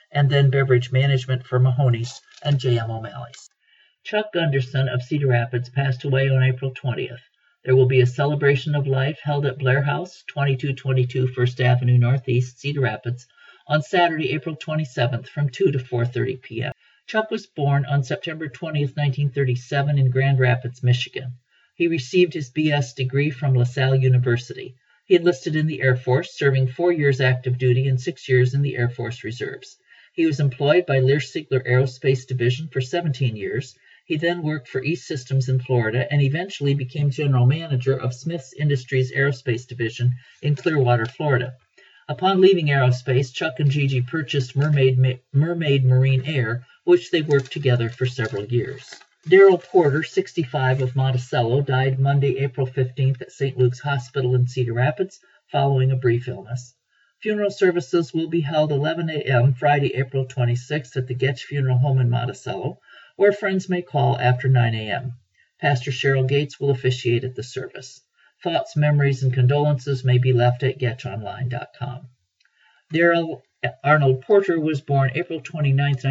and then beverage management for Mahoney's and J.M. O'Malley's. Chuck Gunderson of Cedar Rapids passed away on April 20th. There will be a celebration of life held at Blair House, 2222 First Avenue Northeast, Cedar Rapids, on Saturday, April 27th from 2 to 4:30 p.m. Chuck was born on September 20th, 1937 in Grand Rapids, Michigan. He received his B.S. degree from LaSalle University. He enlisted in the Air Force, serving 4 years active duty and 6 years in the Air Force Reserves. He was employed by Lear-Sigler Aerospace Division for 17 years. He then worked for East Systems in Florida and eventually became general manager of Smiths Industries Aerospace Division in Clearwater, Florida. Upon leaving aerospace, Chuck and Gigi purchased Mermaid Marine Air, which they worked together for several years. Daryl Porter, 65, of Monticello, died Monday, April 15th at St. Luke's Hospital in Cedar Rapids following a brief illness. Funeral services will be held 11 a.m. Friday, April 26th at the Getch Funeral Home in Monticello, where friends may call after 9 a.m. Pastor Cheryl Gates will officiate at the service. Thoughts, memories, and condolences may be left at getchonline.com. Daryl Arnold Porter was born April 29,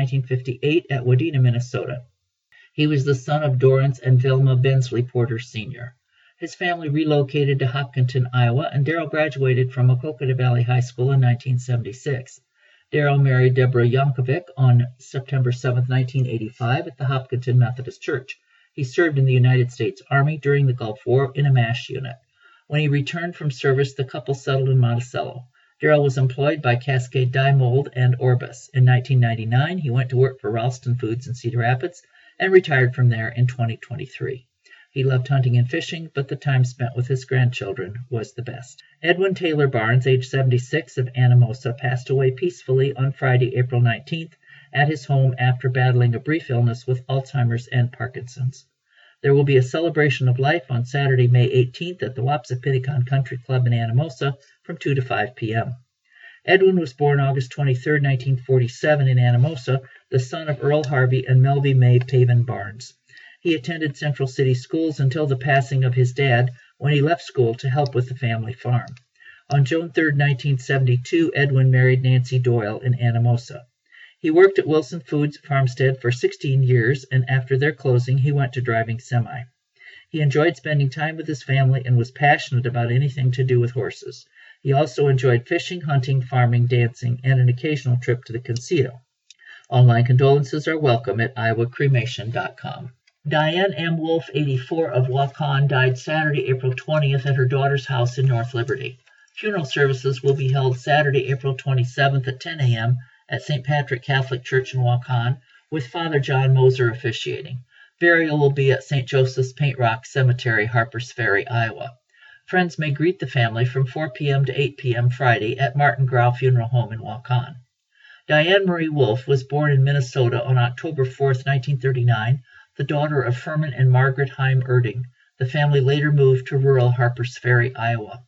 1958 at Wadena, Minnesota. He was the son of Dorrance and Vilma Bensley Porter Sr. His family relocated to Hopkinton, Iowa, and Daryl graduated from Maquoketa Valley High School in 1976. Daryl married Deborah Yankovic on September 7, 1985 at the Hopkinton Methodist Church. He served in the United States Army during the Gulf War in a MASH unit. When he returned from service, the couple settled in Monticello. Daryl was employed by Cascade Dye Mold and Orbis. In 1999, he went to work for Ralston Foods in Cedar Rapids and retired from there in 2023. He loved hunting and fishing, but the time spent with his grandchildren was the best. Edwin Taylor Barnes, age 76, of Anamosa, passed away peacefully on Friday, April 19th, at his home after battling a brief illness with Alzheimer's and Parkinson's. There will be a celebration of life on Saturday, May 18th at the Wapsipinicon Country Club in Anamosa from 2 to 5 p.m. Edwin was born August 23, 1947 in Anamosa, the son of Earl Harvey and Melvie May Pavin Barnes. He attended Central City Schools until the passing of his dad, when he left school to help with the family farm. On June 3, 1972, Edwin married Nancy Doyle in Anamosa. He worked at Wilson Foods Farmstead for 16 years, and after their closing, he went to driving semi. He enjoyed spending time with his family and was passionate about anything to do with horses. He also enjoyed fishing, hunting, farming, dancing, and an occasional trip to the Concito. Online condolences are welcome at iowacremation.com. Diane M. Wolf, 84, of Waukon, died Saturday, April 20th at her daughter's house in North Liberty. Funeral services will be held Saturday, April 27th at 10 a.m. at St. Patrick Catholic Church in Waukon, with Father John Moser officiating. Burial will be at St. Joseph's Paint Rock Cemetery, Harpers Ferry, Iowa. Friends may greet the family from 4 p.m. to 8 p.m. Friday at Martin Grau Funeral Home in Waukon. Diane Marie Wolf was born in Minnesota on October 4, 1939, the daughter of Furman and Margaret Heim Erding. The family later moved to rural Harpers Ferry, Iowa.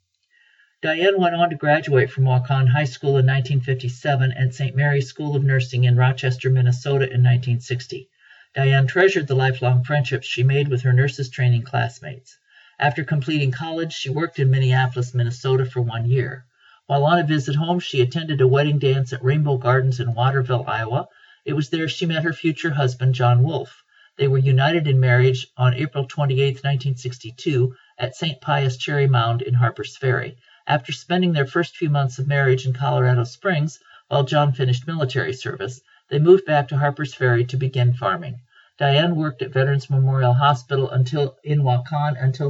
Diane went on to graduate from Waukon High School in 1957 and St. Mary's School of Nursing in Rochester, Minnesota in 1960. Diane treasured the lifelong friendships she made with her nurses training classmates. After completing college, she worked in Minneapolis, Minnesota for 1 year. While on a visit home, she attended a wedding dance at Rainbow Gardens in Waterville, Iowa. It was there she met her future husband, John Wolf. They were united in marriage on April 28, 1962, at St. Pius Cherry Mound in Harpers Ferry. After spending their first few months of marriage in Colorado Springs, while John finished military service, they moved back to Harpers Ferry to begin farming. Diane worked at Veterans Memorial Hospital in Waukon until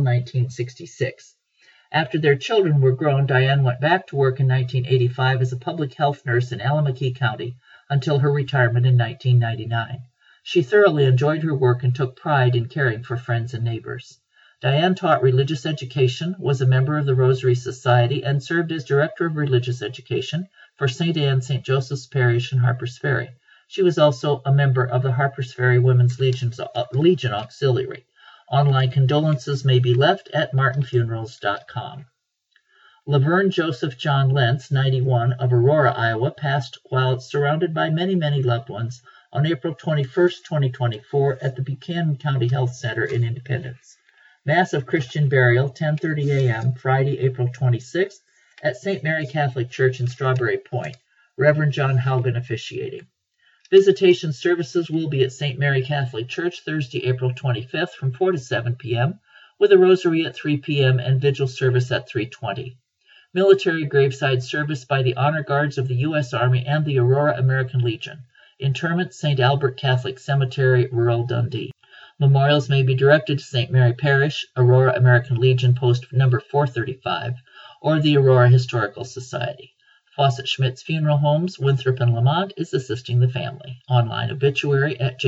1966. After their children were grown, Diane went back to work in 1985 as a public health nurse in Allamakee County until her retirement in 1999. She thoroughly enjoyed her work and took pride in caring for friends and neighbors. Diane taught religious education, was a member of the Rosary Society, and served as Director of Religious Education for St. Anne St. Joseph's Parish in Harpers Ferry. She was also a member of the Harpers Ferry Women's Legion Auxiliary. Online condolences may be left at martinfunerals.com. Laverne Joseph John Lentz, 91, of Aurora, Iowa, passed while surrounded by many, many loved ones on April 21, 2024, at the Buchanan County Health Center in Independence. Mass of Christian burial, 10:30 a.m., Friday, April 26th, at St. Mary Catholic Church in Strawberry Point. Reverend John Haugen officiating. Visitation services will be at St. Mary Catholic Church Thursday, April 25th from 4 to 7 p.m., with a rosary at 3 p.m. and vigil service at 3:20. Military graveside service by the Honor Guards of the U.S. Army and the Aurora American Legion. Interment, St. Albert Catholic Cemetery, rural Dundee. Memorials may be directed to St. Mary Parish, Aurora American Legion, post number 435, or the Aurora Historical Society. Fawcett Schmidt's Funeral Homes, Winthrop and Lamont, is assisting the family. Online obituary at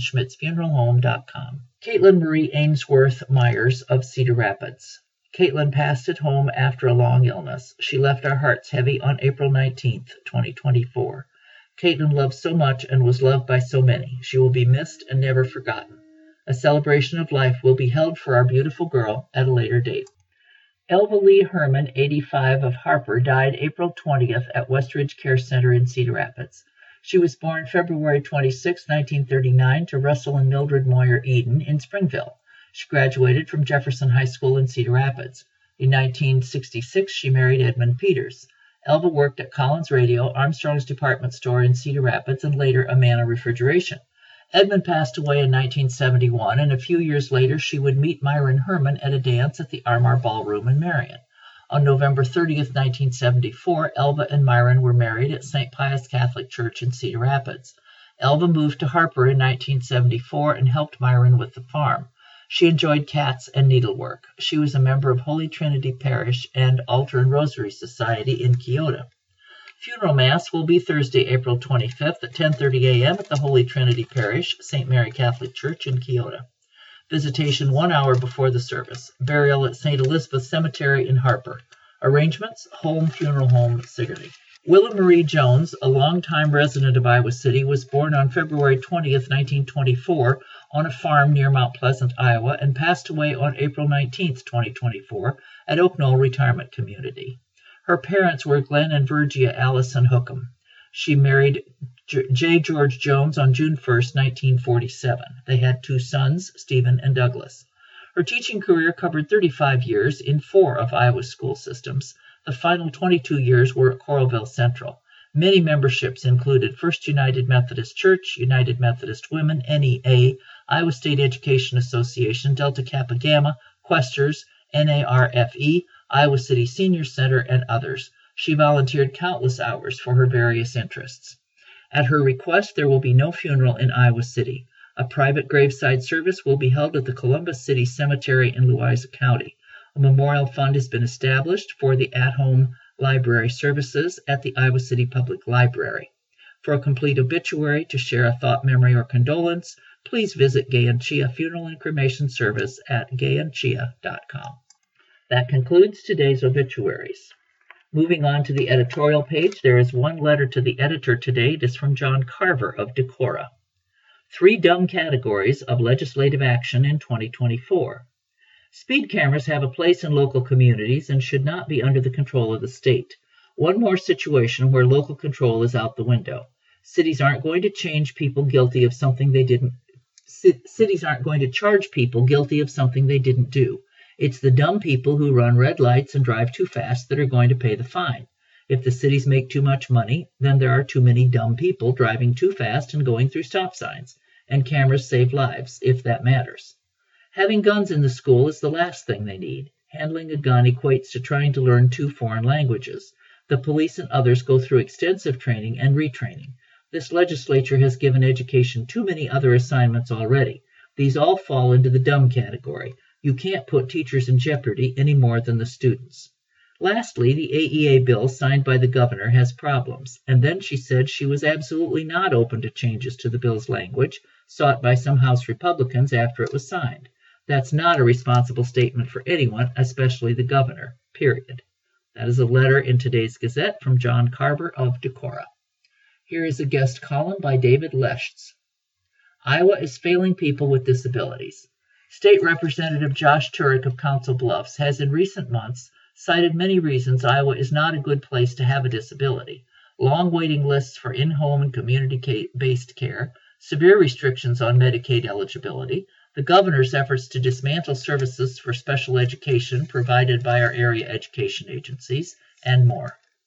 jamesonschmidtsfuneralhome.com. Caitlin Marie Ainsworth Myers of Cedar Rapids. Caitlin passed at home after a long illness. She left our hearts heavy on April 19th, 2024. Caitlin loved so much and was loved by so many. She will be missed and never forgotten. A celebration of life will be held for our beautiful girl at a later date. Elva Lee Herman, 85, of Harper, died April 20th at Westridge Care Center in Cedar Rapids. She was born February 26, 1939, to Russell and Mildred Moyer Eden in Springville. She graduated from Jefferson High School in Cedar Rapids. In 1966, she married Edmund Peters. Elva worked at Collins Radio, Armstrong's department store in Cedar Rapids, and later Amana Refrigeration. Edmund passed away in 1971, and a few years later she would meet Myron Herman at a dance at the Armour Ballroom in Marion. On November 30th, 1974, Elva and Myron were married at St. Pius Catholic Church in Cedar Rapids. Elva moved to Harper in 1974 and helped Myron with the farm. She enjoyed cats and needlework. She was a member of Holy Trinity Parish and Altar and Rosary Society in Keota. Funeral Mass will be Thursday, April 25th at 10:30 a.m. at the Holy Trinity Parish, St. Mary Catholic Church in Keota. Visitation 1 hour before the service. Burial at St. Elizabeth Cemetery in Harper. Arrangements, Home Funeral Home, Sigourney. Willa Marie Jones, a longtime resident of Iowa City, was born on February 20th, 1924, on a farm near Mount Pleasant, Iowa, and passed away on April 19th, 2024, at Oak Knoll Retirement Community. Her parents were Glenn and Virgia Allison Hookham. She married J. George Jones on June 1st, 1947. They had 2 sons, Stephen and Douglas. Her teaching career covered 35 years in 4 of Iowa's school systems. The final 22 years were at Coralville Central. Many memberships included First United Methodist Church, United Methodist Women, NEA, Iowa State Education Association, Delta Kappa Gamma, Questers, NARFE, Iowa City Senior Center, and others. She volunteered countless hours for her various interests. At her request, there will be no funeral in Iowa City. A private graveside service will be held at the Columbus City Cemetery in Louisa County. A memorial fund has been established for the at-home library services at the Iowa City Public Library. For a complete obituary, to share a thought, memory, or condolence, please visit Gay and Chia Funeral and Cremation Service at gayandchia.com. That concludes today's obituaries. Moving on to the editorial page, there is one letter to the editor today. It is from John Carver of Decorah. 3 dumb categories of legislative action in 2024. Speed cameras have a place in local communities and should not be under the control of the state. One more situation where local control is out the window. Cities aren't going to change people guilty of something they didn't. Cities aren't going to charge people guilty of something they didn't do. It's the dumb people who run red lights and drive too fast that are going to pay the fine. If the cities make too much money, then there are too many dumb people driving too fast and going through stop signs. And cameras save lives, if that matters. Having guns in the school is the last thing they need. Handling a gun equates to trying to learn 2 foreign languages. The police and others go through extensive training and retraining. This legislature has given education too many other assignments already. These all fall into the dumb category. You can't put teachers in jeopardy any more than the students. Lastly, the AEA bill signed by the governor has problems, and then she said she was absolutely not open to changes to the bill's language sought by some House Republicans after it was signed. That's not a responsible statement for anyone, especially the governor, period. That is a letter in today's Gazette from John Carver of Decorah. Here is a guest column by David Leschtz. Iowa is failing people with disabilities. State Representative Josh Turek of Council Bluffs has in recent months cited many reasons Iowa is not a good place to have a disability. Long waiting lists for in-home and community-based care, severe restrictions on Medicaid eligibility, the governor's efforts to dismantle services for special education provided by our area education agencies, and more.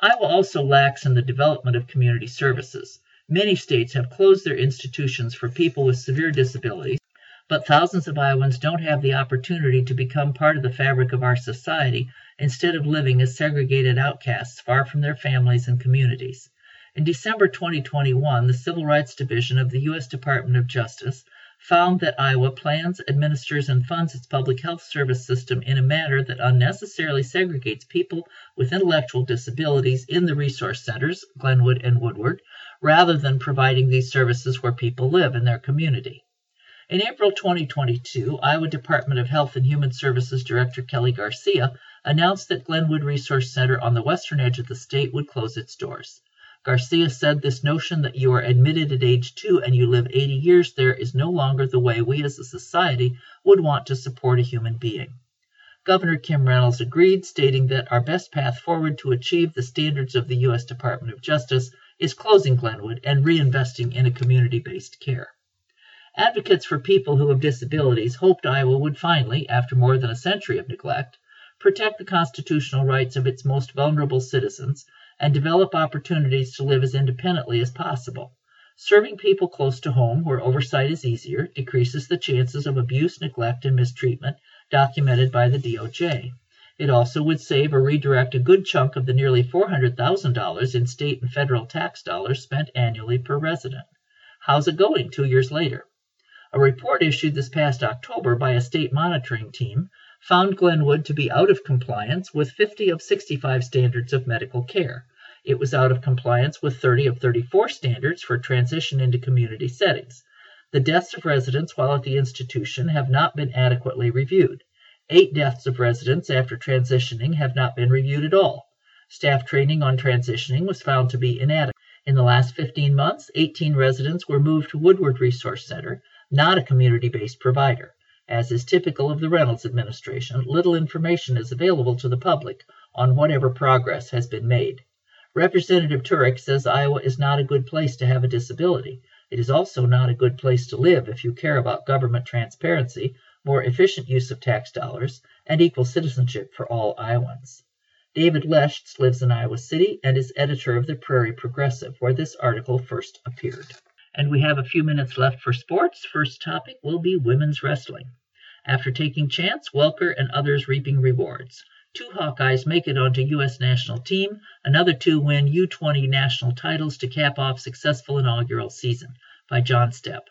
Iowa also lacks in the development of community services. Many states have closed their institutions for people with severe disabilities, but thousands of Iowans don't have the opportunity to become part of the fabric of our society, instead of living as segregated outcasts far from their families and communities. In December 2021, the Civil Rights Division of the U.S. Department of Justice found that Iowa plans, administers, and funds its public health service system in a manner that unnecessarily segregates people with intellectual disabilities in the resource centers, Glenwood and Woodward, rather than providing these services where people live in their community. In April 2022, Iowa Department of Health and Human Services Director Kelly Garcia announced that Glenwood Resource Center on the western edge of the state would close its doors. Garcia said this notion that you are admitted at age 2 and you live 80 years there is no longer the way we as a society would want to support a human being. Governor Kim Reynolds agreed, stating that our best path forward to achieve the standards of the U.S. Department of Justice is closing Glenwood and reinvesting in a community-based care. Advocates for people who have disabilities hoped Iowa would finally, after more than a century of neglect, protect the constitutional rights of its most vulnerable citizens and develop opportunities to live as independently as possible. Serving people close to home, where oversight is easier, decreases the chances of abuse, neglect, and mistreatment documented by the DOJ. It also would save or redirect a good chunk of the nearly $400,000 in state and federal tax dollars spent annually per resident. How's it going 2 years later? A report issued this past October by a state monitoring team found Glenwood to be out of compliance with 50 of 65 standards of medical care. It was out of compliance with 30 of 34 standards for transition into community settings. The deaths of residents while at the institution have not been adequately reviewed. 8 deaths of residents after transitioning have not been reviewed at all. Staff training on transitioning was found to be inadequate. In the last 15 months, 18 residents were moved to Woodward Resource Center, not a community-based provider. As is typical of the Reynolds administration, little information is available to the public on whatever progress has been made. Representative Turek says Iowa is not a good place to have a disability. It is also not a good place to live if you care about government transparency, more efficient use of tax dollars, and equal citizenship for all Iowans. David Lesch lives in Iowa City and is editor of the Prairie Progressive, where this article first appeared. And we have a few minutes left for sports. First topic will be women's wrestling. After taking chance, Welker and others reaping rewards. 2 Hawkeyes make it onto U.S. national team. Another 2 win U20 national titles to cap off successful inaugural season. By John Stepp.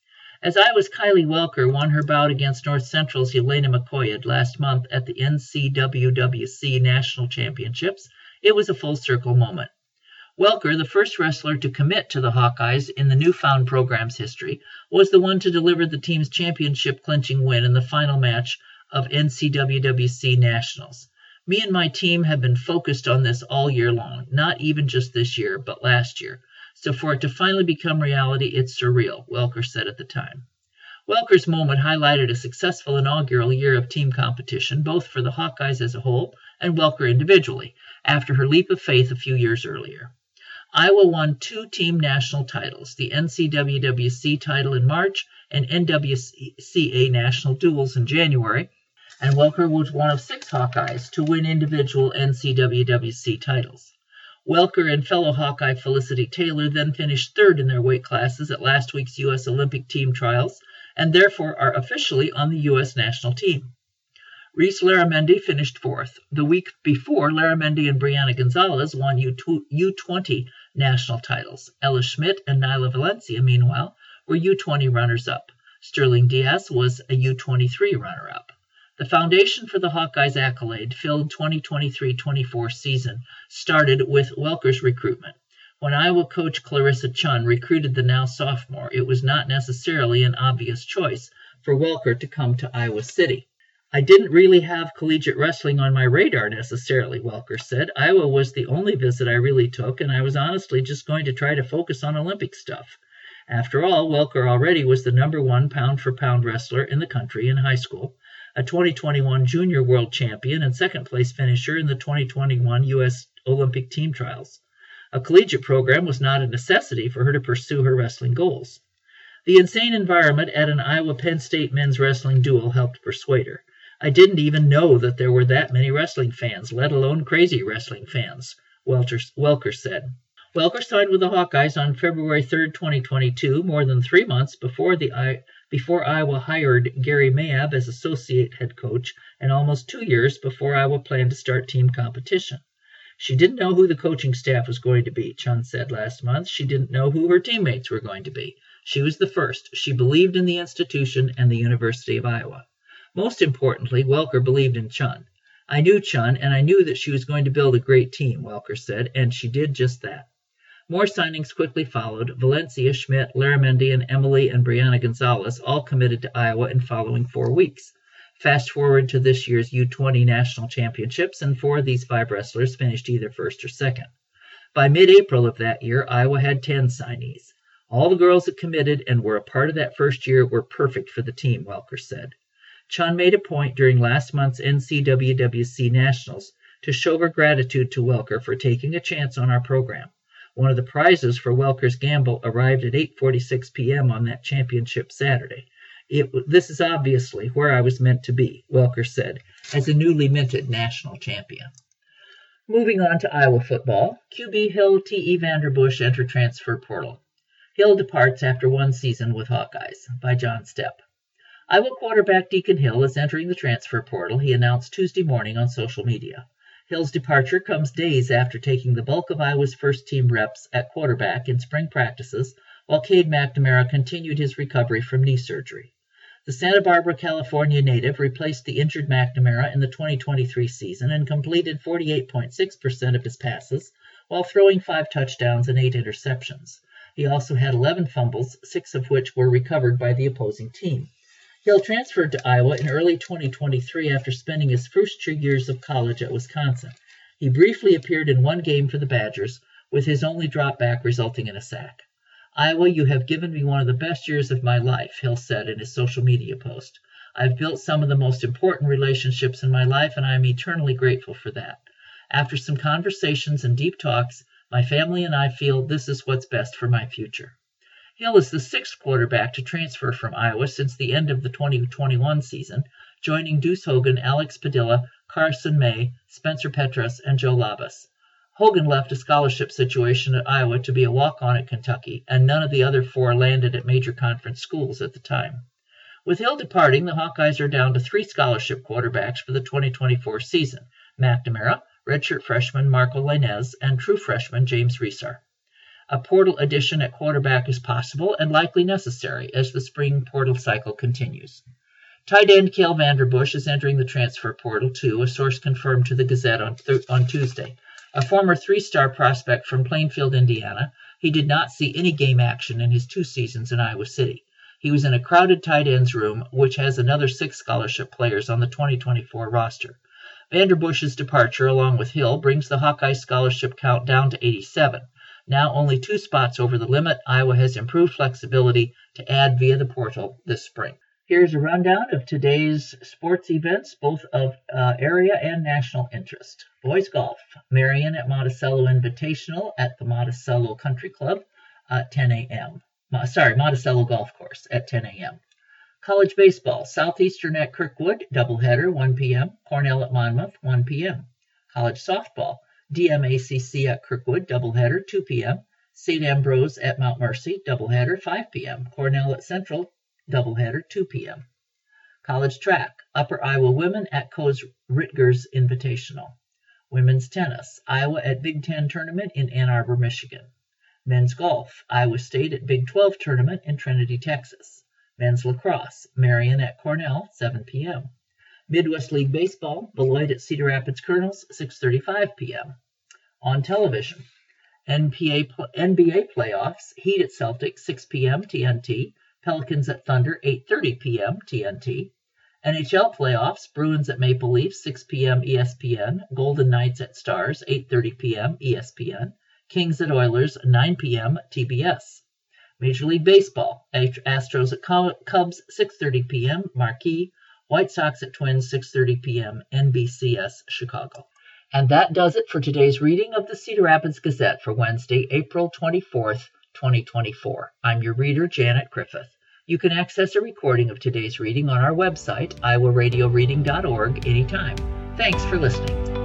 As Iowa's Kylie Welker won her bout against North Central's Elena McCoyed last month at the NCWWC National Championships, it was a full-circle moment. Welker, the first wrestler to commit to the Hawkeyes in the newfound program's history, was the one to deliver the team's championship-clinching win in the final match of NCWWC Nationals. Me and my team have been focused on this all year long, not even just this year, but last year. So for it to finally become reality, it's surreal, Welker said at the time. Welker's moment highlighted a successful inaugural year of team competition, both for the Hawkeyes as a whole and Welker individually, after her leap of faith a few years earlier. Iowa won 2 team national titles, the NCWWC title in March and NWCA national duels in January, and Welker was one of 6 Hawkeyes to win individual NCWWC titles. Welker and fellow Hawkeye Felicity Taylor then finished 3rd in their weight classes at last week's U.S. Olympic team trials, and therefore are officially on the U.S. national team. Reese Larramendi finished 4th. The week before, Larramendi and Brianna Gonzalez won U20 national titles. Ella Schmidt and Nyla Valencia, meanwhile, were U20 runners-up. Sterling Diaz was a U23 runner-up. The foundation for the Hawkeyes' accolade-filled 2023-24 season started with Welker's recruitment. When Iowa coach Clarissa Chun recruited the now sophomore, it was not necessarily an obvious choice for Welker to come to Iowa City. I didn't really have collegiate wrestling on my radar necessarily, Welker said. Iowa was the only visit I really took, and I was honestly just going to try to focus on Olympic stuff. After all, Welker already was the #1 pound-for-pound wrestler in the country in high school, a 2021 junior world champion and second-place finisher in the 2021 U.S. Olympic team trials. A collegiate program was not a necessity for her to pursue her wrestling goals. The insane environment at an Iowa-Penn State men's wrestling duel helped persuade her. I didn't even know that there were that many wrestling fans, let alone crazy wrestling fans, Welker said. Welker signed with the Hawkeyes on February 3, 2022, more than 3 months before Iowa hired Gary Mayab as associate head coach, and almost 2 years before Iowa planned to start team competition. She didn't know who the coaching staff was going to be, Chun said last month. She didn't know who her teammates were going to be. She was the first. She believed in the institution and the University of Iowa. Most importantly, Welker believed in Chun. I knew Chun, and I knew that she was going to build a great team, Welker said, and she did just that. More signings quickly followed. Valencia, Schmidt, Laramendi, and Emily and Brianna Gonzalez all committed to Iowa in following 4 weeks. Fast forward to this year's U20 National Championships, and 4 of these 5 wrestlers finished either first or second. By mid-April of that year, Iowa had 10 signees. All the girls that committed and were a part of that first year were perfect for the team, Welker said. Chun made a point during last month's NCWWC Nationals to show her gratitude to Welker for taking a chance on our program. One of the prizes for Welker's gamble arrived at 8:46 p.m. on that championship Saturday. This is obviously where I was meant to be, Welker said, as a newly minted national champion. Moving on to Iowa football, QB Hill T.E. Vanderbush enter transfer portal. Hill departs after 1 season with Hawkeyes, by John Stepp. Iowa quarterback Deacon Hill is entering the transfer portal, he announced Tuesday morning on social media. Hill's departure comes days after taking the bulk of Iowa's first-team reps at quarterback in spring practices, while Cade McNamara continued his recovery from knee surgery. The Santa Barbara, California native replaced the injured McNamara in the 2023 season and completed 48.6% of his passes, while throwing 5 touchdowns and 8 interceptions. He also had 11 fumbles, 6 of which were recovered by the opposing team. Hill transferred to Iowa in early 2023 after spending his first 2 years of college at Wisconsin. He briefly appeared in 1 game for the Badgers, with his only drop back resulting in a sack. Iowa, you have given me one of the best years of my life, Hill said in his social media post. I've built some of the most important relationships in my life, and I am eternally grateful for that. After some conversations and deep talks, my family and I feel this is what's best for my future. Hill is the 6th quarterback to transfer from Iowa since the end of the 2021 season, joining Deuce Hogan, Alex Padilla, Carson May, Spencer Petras, and Joe Labas. Hogan left a scholarship situation at Iowa to be a walk-on at Kentucky, and none of the other 4 landed at major conference schools at the time. With Hill departing, the Hawkeyes are down to 3 scholarship quarterbacks for the 2024 season: McNamara, redshirt freshman Marco Lainez, and true freshman James Reesar. A portal addition at quarterback is possible and likely necessary as the spring portal cycle continues. Tight end Cale Vanderbush is entering the transfer portal too, a source confirmed to the Gazette on Tuesday. A former 3-star prospect from Plainfield, Indiana, he did not see any game action in his 2 seasons in Iowa City. He was in a crowded tight ends room, which has another 6 scholarship players on the 2024 roster. Vanderbush's departure, along with Hill, brings the Hawkeye scholarship count down to 87. Now only 2 spots over the limit, Iowa has improved flexibility to add via the portal this spring. Here's a rundown of today's sports events, both of area and national interest. Boys golf, Marion at Monticello Invitational at the Monticello Country Club at 10 a.m. Monticello Golf Course at 10 a.m. College baseball, Southeastern at Kirkwood, doubleheader, 1 p.m. Cornell at Monmouth, 1 p.m. College softball, DMACC at Kirkwood, doubleheader, 2 p.m. St. Ambrose at Mount Mercy, doubleheader, 5 p.m. Cornell at Central, doubleheader, 2 p.m. College track, Upper Iowa women at Coes Ritgers Invitational. Women's tennis, Iowa at Big Ten tournament in Ann Arbor, Michigan. Men's golf, Iowa State at Big 12 tournament in Trinity, Texas. Men's lacrosse, Marion at Cornell, 7 p.m. Midwest League Baseball, Beloit at Cedar Rapids Colonels, 6:35 p.m. On television, NBA playoffs, Heat at Celtics, 6 p.m. TNT. Pelicans at Thunder, 8:30 p.m. TNT. NHL playoffs, Bruins at Maple Leafs, 6 p.m. ESPN. Golden Knights at Stars, 8:30 p.m. ESPN. Kings at Oilers, 9 p.m. TBS. Major League Baseball, Astros at Cubs, 6:30 p.m. Marquee. White Sox at Twins, 6:30 p.m. NBCS Chicago. And that does it for today's reading of the Cedar Rapids Gazette for Wednesday, April 24th, 2024. I'm your reader, Janet Griffith. You can access a recording of today's reading on our website, iowaradioreading.org, anytime. Thanks for listening.